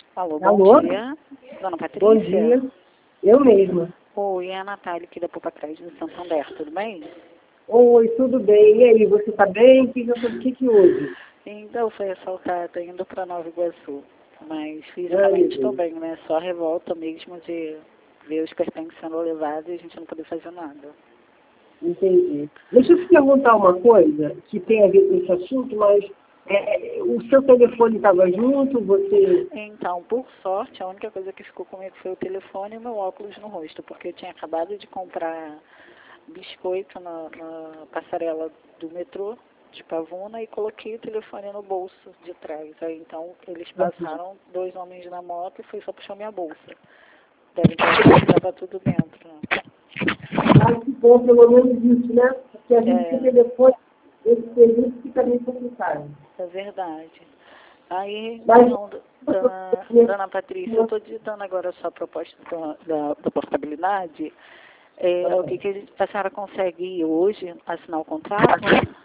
Alô, Alô? bom dia. Dona Patrícia? Bom dia. Eu mesma. Oi, é a Natália aqui da Poupa Crédito do Santander, tudo bem? Oi, tudo bem? E aí, você tá bem? O que houve? Então, foi assaltada indo para Nova Iguaçu. Mas Ai, meu fisicamente estou Deus. bem, né? Só a revolta mesmo de ver os pertences sendo levados e a gente não poder fazer nada. Entendi. Deixa eu te perguntar uma coisa que tem a ver com esse assunto, mas o seu telefone estava junto, você... Então, por sorte, a única coisa que ficou comigo foi o telefone e o meu óculos no rosto, porque eu tinha acabado de comprar biscoito na passarela do metrô de Pavuna e coloquei o telefone no bolso de trás. Aí então eles passaram, 2 homens na moto e foi só puxar minha bolsa. Devem ter achado que estava tudo dentro. Né? Ah, que bom, pelo menos isso, né? Porque a gente tem É, telefone, esse serviço fica meio complicado. é verdade. Aí, Mas... então, dona Patrícia, eu estou ditando agora a sua proposta da portabilidade. O que a senhora consegue ir hoje assinar o contrato?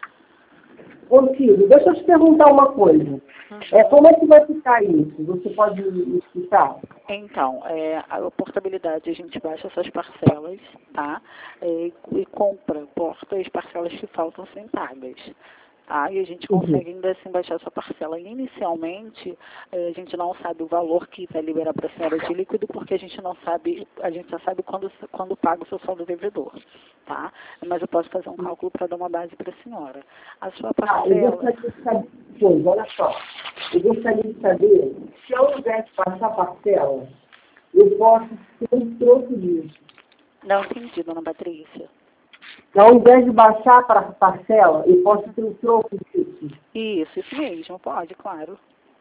Consigo. Deixa eu te perguntar uma coisa. Como é que vai ficar isso? Você pode me explicar? Então, a portabilidade, a gente baixa essas parcelas, tá? E compra, porta as parcelas que faltam sem pagas. Tá? E a gente consegue ainda assim baixar essa parcela. Inicialmente, a gente não sabe o valor que vai liberar para a senhora de líquido, porque a gente não sabe, a gente só sabe quando paga o seu saldo devedor. Tá? Mas eu posso fazer um cálculo para dar uma base para a senhora. A sua Eu parcela... gostaria de saber, pois, olha só, eu gostaria de saber, se ao invés de passar parcela, eu posso ter um troco disso. Não entendi, dona Patrícia. Ao invés de baixar para parcela, eu posso ter um troco disso. Isso mesmo, pode, claro.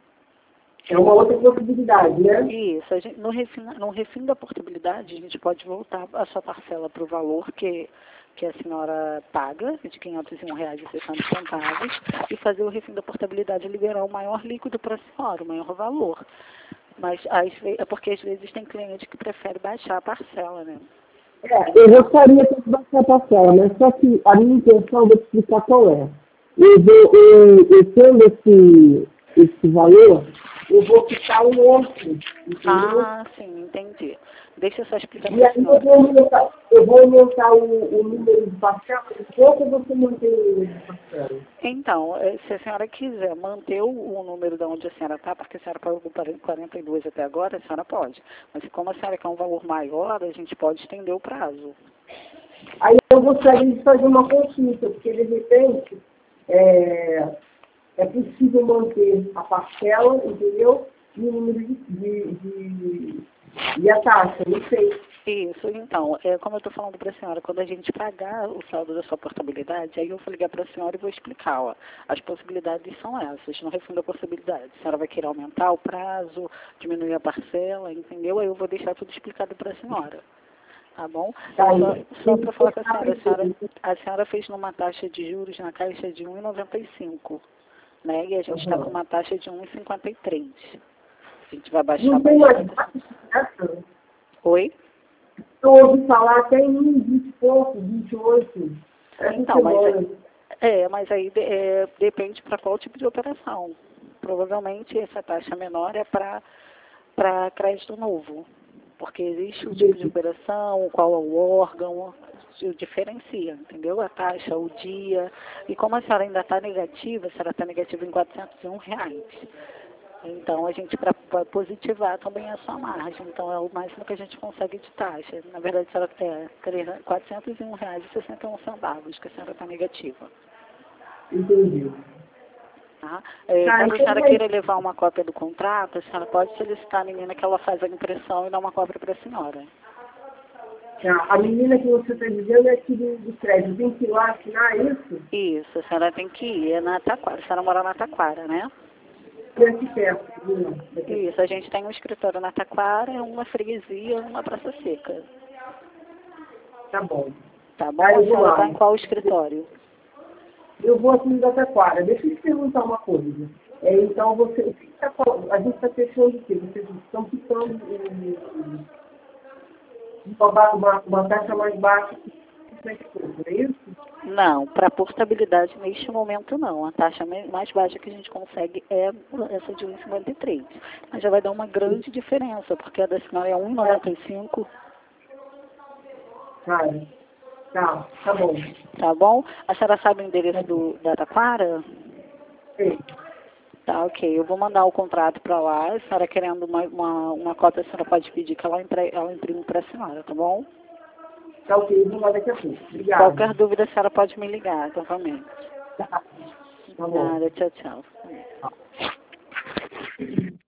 É uma outra possibilidade, né? Isso, no refim da portabilidade, a gente pode voltar a sua parcela para o valor que a senhora paga, de R$ 501,60, e fazer o refim da portabilidade e liberar o maior líquido para a senhora, o maior valor. Mas é porque às vezes tem cliente que prefere baixar a parcela, né? Eu gostaria de baixar a parcela, mas só que a minha intenção, vou te explicar qual é. Eu tendo esse valor, eu vou ficar um outro, entendeu? Ah, sim, entendi. Deixa eu só explicar E para a aí senhora. eu vou aumentar o número de parcelas, quanto você mantém o número de parcelas? Então, se a senhora quiser manter o número de onde a senhora está, porque a senhora pagou 42 até agora, a senhora pode. Mas como a senhora quer um valor maior, a gente pode estender o prazo. Aí eu gostaria de fazer uma consulta, porque de repente é possível manter a parcela, entendeu? E o número e a taxa, não sei. Isso, então, como eu estou falando para a senhora, quando a gente pagar o saldo da sua portabilidade, aí eu vou ligar para a senhora e vou explicar, ó, as possibilidades são essas, não refunda a possibilidade. A senhora vai querer aumentar o prazo, diminuir a parcela, entendeu? Aí eu vou deixar tudo explicado para a senhora, tá bom? Só para falar com a senhora fez numa taxa de juros na Caixa de 1,95, né? E a gente está com uma taxa de 1,53. A gente vai baixar Não tem mais bastante. baixo essa? Oi? Eu ouvi falar até em 20 e pouco, 28. Então, mas aí depende para qual tipo de operação. Provavelmente essa taxa menor é para crédito novo, porque existe o tipo de operação, qual é o órgão, diferencia, entendeu? A taxa, o dia. E como a senhora ainda está negativa, a senhora está negativa em R$ 401. Então, a gente, para positivar também a sua margem. Então, é o máximo que a gente consegue de taxa. Na verdade, a senhora tem R$ 401,61 que a senhora está negativa. Entendi. Tá? Caso a senhora queira levar uma cópia do contrato, a senhora pode solicitar a menina que ela faz a impressão e dá uma cópia para a senhora. A menina que você está dizendo é aqui do crédito. Tem que ir lá assinar isso? Isso, a senhora tem que ir. É na Taquara. A senhora mora na Taquara, né? Aqui perto. Isso, a gente tem um escritório na Taquara, uma freguesia, uma Praça Seca. Tá bom. Tá bom? A senhora está em qual escritório? Eu vou aqui no Taquara. Deixa eu te perguntar uma coisa. Então, a gente está fechando o quê? Vocês estão ficando uma taxa mais baixa que 50 pouco, não é isso? Não, para portabilidade neste momento não. A taxa mais baixa que a gente consegue é essa de 1,53. Mas já vai dar uma grande diferença, porque a da senhora é 1,95. Tá bom. Tá bom? A senhora sabe o endereço da Taquara? Sim. Tá, ok. Eu vou mandar o contrato para lá. A senhora querendo uma cópia, a senhora pode pedir que ela imprime para a senhora, tá bom? Tá ok, eu vou lá daqui a pouco. Obrigada. Qualquer dúvida, a senhora pode me ligar novamente. Tá bom. Nada, tchau, tchau.